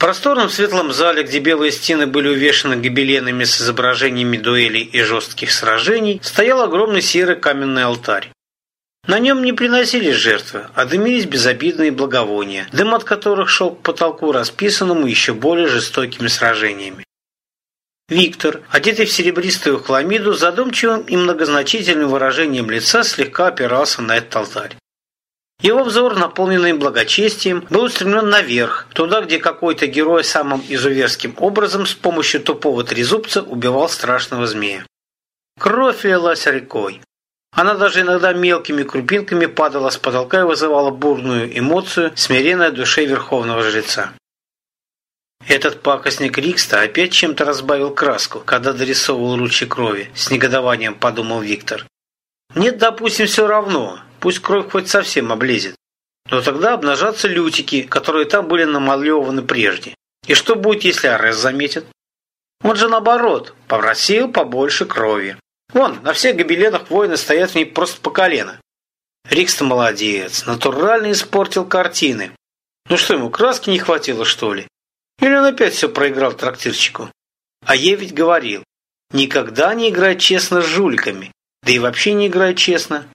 просторном светлом зале, где белые стены были увешаны гобеленами с изображениями дуэлей и жестких сражений, стоял огромный серый каменный алтарь. На нем не приносились жертвы, а дымились безобидные благовония, дым от которых шел к потолку, расписанному еще более жестокими сражениями. Виктор, одетый в серебристую хламиду, задумчивым и многозначительным выражением лица слегка опирался на этот алтарь. Его взор, наполненный благочестием, был устремлен наверх, туда, где какой-то герой самым изуверским образом с помощью тупого трезубца убивал страшного змея. Кровь лилась рекой. Она даже иногда мелкими крупинками падала с потолка и вызывала бурную эмоцию, смиренной душе верховного жреца. Этот пакостник Рикста опять чем-то разбавил краску, когда дорисовывал ручьи крови, с негодованием подумал Виктор. Нет, допустим, все равно, пусть кровь хоть совсем облезет. Но тогда обнажатся лютики, которые там были намалеваны прежде. И что будет, если Арес заметит? Он же наоборот, попросил побольше крови. Вон, на всех гобеленах воины стоят в ней просто по колено. Рикста молодец, натурально испортил картины. Ну что, ему краски не хватило, что ли? Или он опять все проиграл трактирщику? А я ведь говорил, никогда не играй честно с жуликами. Да и вообще не играй честно.